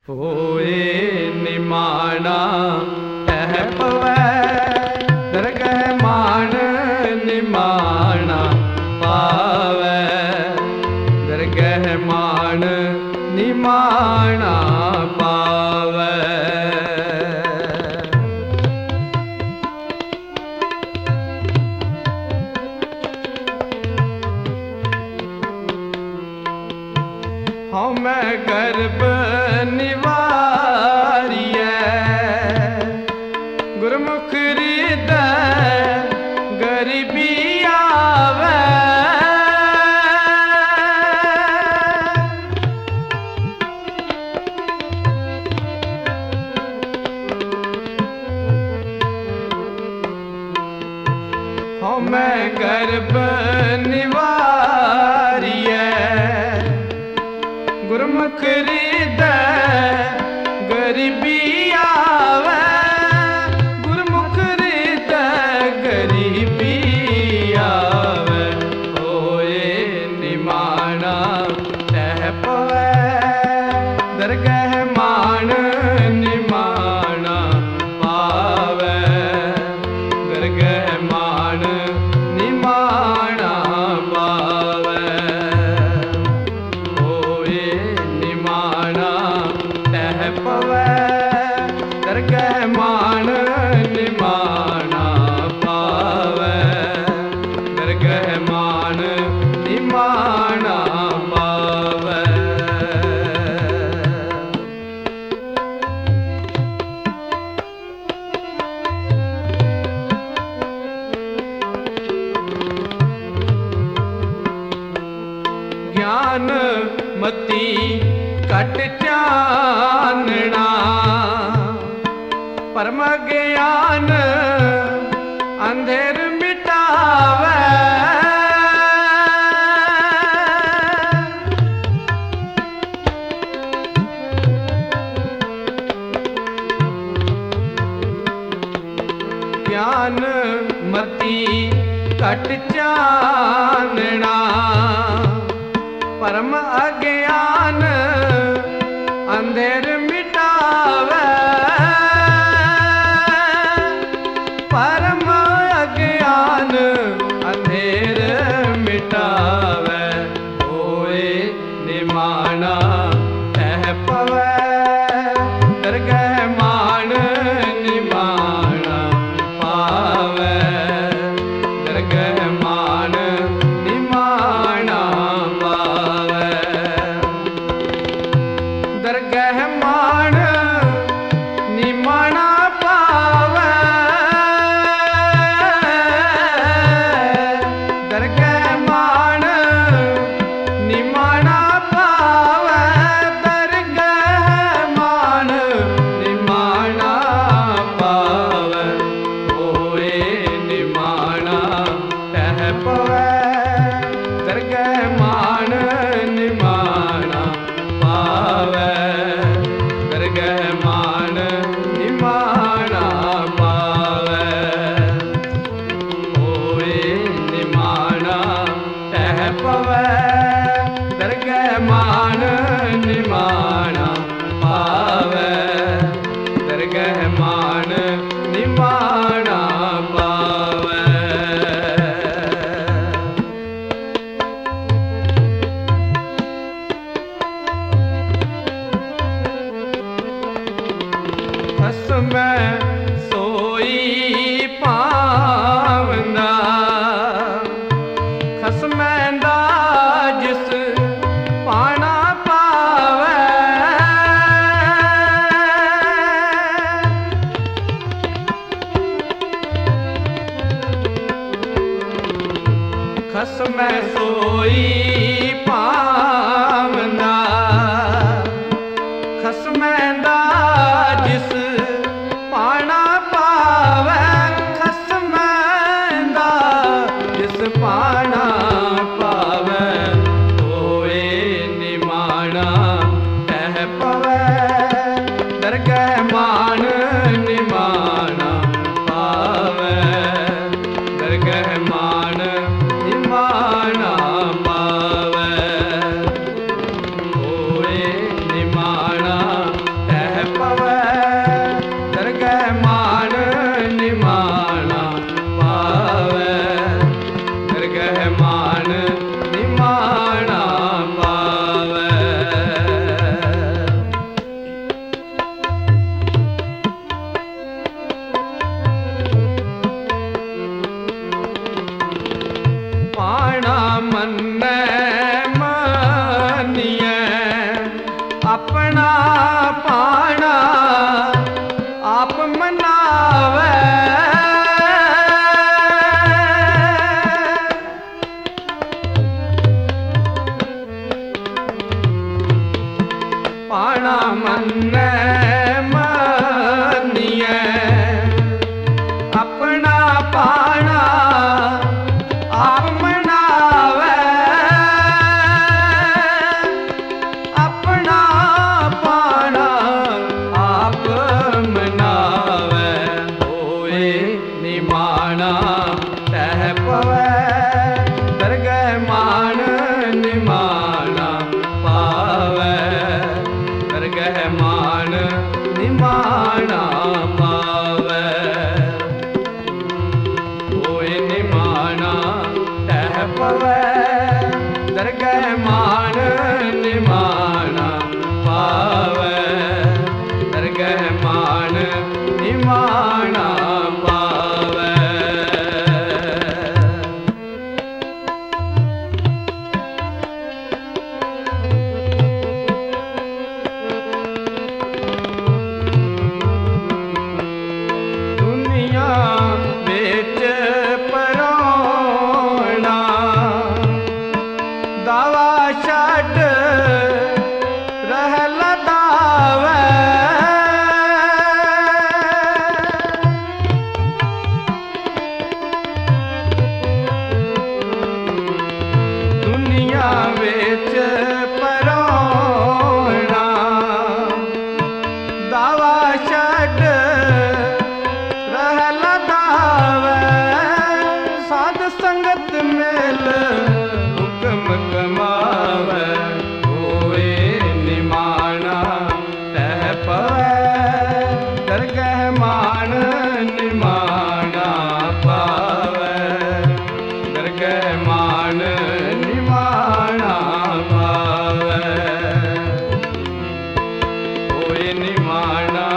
होए निमाना कह पवै दरगह मान निमाना पावै दरगह मान निमाना पावै। मैं गर्भ निवारियै गुरमुख हृदय गरीबी आवे मैं गर्भ निवारियै गुरमुख हृदय गरीबी आवे गुरमुख हृदय गरीबी आवे। होए निमाना कह पवै दरगह मान निमाना पावै दरगह मान निमाना पावै। पवै दरगह मान निमाना पावै दरगह मान निमाना पावै। ज्ञान मती कट चानना परम ज्ञान अंधेर मिटावे ज्ञान मती कट चानना परम अज्ञान अंधेर मिटावे परम अज्ञान अंधेर मिटावे। होए निमाना कह पवै दरगह मान निमाना पावै दरगह मान निमाना पावै दरगह मान निमाना पावै दरगह मान निमाना पावै दरगह मान निमाना पावै। होए निमाना कह पवै दरगह मान निमाना पावै दरगह मान निमाना पावै। होए निमाना कह पवै दरगह मान निमाना पावै दरगह मान निमाना पावै। खसम सोई पावंदा खसम दा जिस पाना पावै खसम सोई पावंदा खसम दा जिस पाना पावै खसम दा जिस पाना पावै। होए निमाना कह पवै दरगह मान निमाना पावै दरगह मान निमाना पावै। अपना पाना आप मनावे, पाना मन्ने मनिए, अपना पाना आप मनावे, अपना पाना आप मनावे, होए निमाना तह पवै, दरगह मान निमाना पावे, दरगह मान निमाना पावे, होए निमाना तह पवै, दरगह मान निमाना पावे, दरगह मान निमाना पावे। दुनिया बेच परोना दावा छड़ रह लदावे, दुनिया बेच परोना दावा छड़ रह लदावे, साध संगत मेल हुक्म कमावे, होए निमाना तह पवै, दरगह मान निमाना पावे, दरगह मान निमाना पावे, होए निमाना